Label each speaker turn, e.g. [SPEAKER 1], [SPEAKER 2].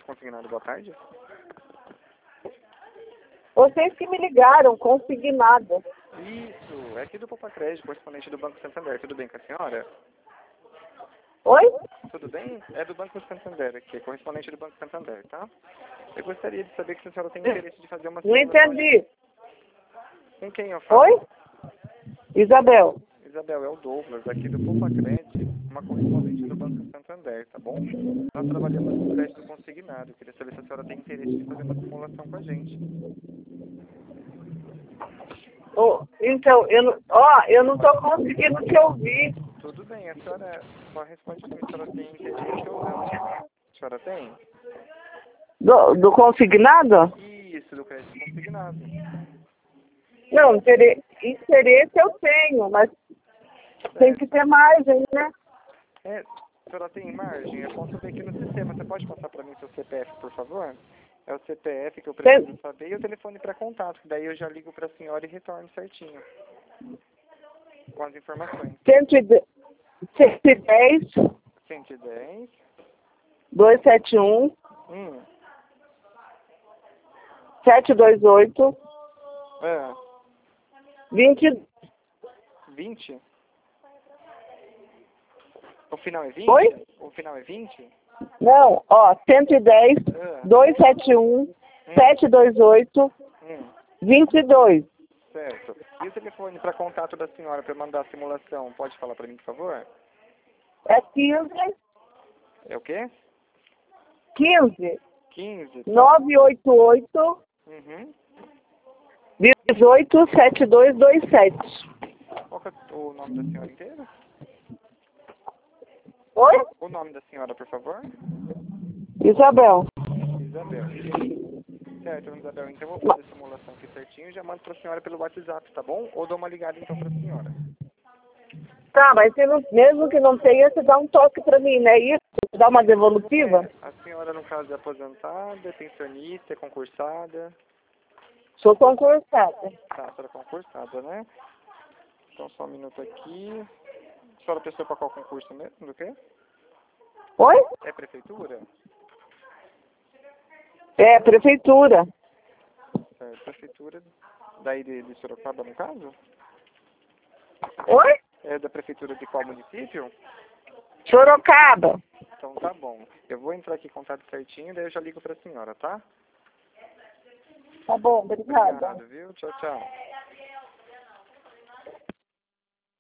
[SPEAKER 1] consignado, boa tarde.
[SPEAKER 2] Vocês que me ligaram, consignado.
[SPEAKER 1] Isso, é aqui do Poupa Crédito, correspondente do Banco Santander. Tudo bem com a senhora?
[SPEAKER 2] Oi?
[SPEAKER 1] Tudo bem? É do Banco Santander aqui, correspondente do Banco Santander, tá? Eu gostaria de saber se a senhora tem interesse de fazer uma
[SPEAKER 2] Não
[SPEAKER 1] simulação
[SPEAKER 2] entendi.
[SPEAKER 1] Com quem eu falo?
[SPEAKER 2] Oi? Isabel.
[SPEAKER 1] Isabel, é o Douglas, aqui do Poupa Crédito, uma correspondente do Banco Santander, tá bom? Nós trabalhamos com crédito consignado. Queria saber se a senhora tem interesse de fazer uma simulação com a gente.
[SPEAKER 2] Então, eu não tô conseguindo te ouvir.
[SPEAKER 1] Tudo bem, a senhora só responde se a senhora tem interesse ou não. A senhora tem?
[SPEAKER 2] Do consignado?
[SPEAKER 1] Isso, do crédito consignado.
[SPEAKER 2] Não, interesse eu tenho, mas tem que ter margem, né?
[SPEAKER 1] É, a senhora tem margem? Eu posso ver aqui no sistema. Você pode passar para mim seu CPF, por favor? É o CPF que eu preciso saber e o telefone para contato. Daí eu já ligo para a senhora e retorno certinho com as informações.
[SPEAKER 2] 110
[SPEAKER 1] 110
[SPEAKER 2] 271 728 20.
[SPEAKER 1] 20? O final é 20?
[SPEAKER 2] Oi?
[SPEAKER 1] O final é 20?
[SPEAKER 2] Não, 110 271 728 22.
[SPEAKER 1] Certo. E o telefone para contato da senhora para mandar a simulação? Pode falar para mim, por favor?
[SPEAKER 2] É 15
[SPEAKER 1] É o quê?
[SPEAKER 2] 15
[SPEAKER 1] 15?
[SPEAKER 2] 988 18 7227.
[SPEAKER 1] Qual que é o nome da senhora inteira?
[SPEAKER 2] Oi?
[SPEAKER 1] O nome da senhora, por favor?
[SPEAKER 2] Isabel.
[SPEAKER 1] Isabel. Certo, Isabel. Então eu vou fazer a simulação aqui certinho e já mando para a senhora pelo WhatsApp, tá bom? Ou dou uma ligada então para a senhora.
[SPEAKER 2] Tá, mas mesmo que não tenha, você dá um toque pra mim, né? Isso? Dá uma devolutiva?
[SPEAKER 1] A senhora, no caso, é aposentada, é pensionista, é concursada?
[SPEAKER 2] Sou concursada.
[SPEAKER 1] Tá, a senhora é concursada, né? Então só um minuto aqui. A senhora prestou para qual concurso mesmo? Do quê?
[SPEAKER 2] Oi?
[SPEAKER 1] É prefeitura?
[SPEAKER 2] É, prefeitura.
[SPEAKER 1] Certo, prefeitura daí de Sorocaba, no caso?
[SPEAKER 2] Oi?
[SPEAKER 1] É da prefeitura de qual município?
[SPEAKER 2] Sorocaba.
[SPEAKER 1] Então tá bom. Eu vou entrar aqui em contato certinho, daí eu já ligo pra senhora, tá?
[SPEAKER 2] Tá bom, obrigada.
[SPEAKER 1] Obrigado, viu? Tchau, tchau.